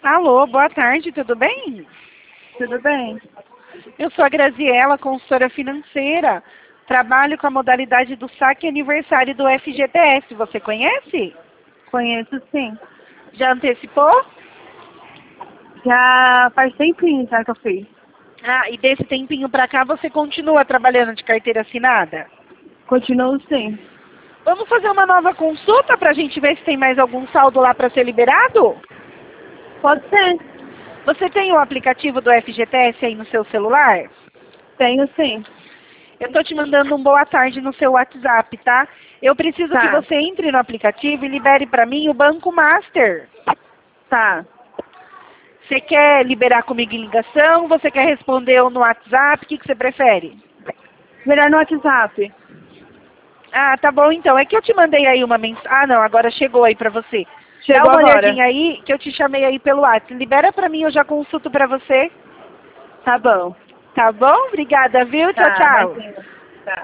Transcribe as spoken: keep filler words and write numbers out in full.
Alô, boa tarde, tudo bem? Tudo bem? Eu sou a Graziela, consultora financeira. Trabalho com a modalidade do saque aniversário do F G T S. Você conhece? Conheço sim. Já antecipou? Já faz tempinho já que eu fiz. Ah, e desse tempinho pra cá você continua trabalhando de carteira assinada? Continuo sim. Vamos fazer uma nova consulta pra gente ver se tem mais algum saldo lá pra ser liberado? Pode ser. Você tem o aplicativo do F G T S aí no seu celular? Tenho sim. Eu tô te mandando um boa tarde no seu WhatsApp, tá? Eu preciso Tá. que você entre no aplicativo e libere pra mim o Banco Master. Tá. Você quer liberar comigo em ligação? Você quer responder no WhatsApp? O que, que você prefere? Melhor no WhatsApp. Ah, tá bom então. É que eu te mandei aí uma mensagem. Ah, não, agora chegou aí pra você. Chegou Dá uma agora. olhadinha aí que eu te chamei aí pelo WhatsApp. Libera pra mim, eu já consulto pra você. Tá bom. Tá bom? Obrigada, viu? Tchau, Tá, tchau. imagina.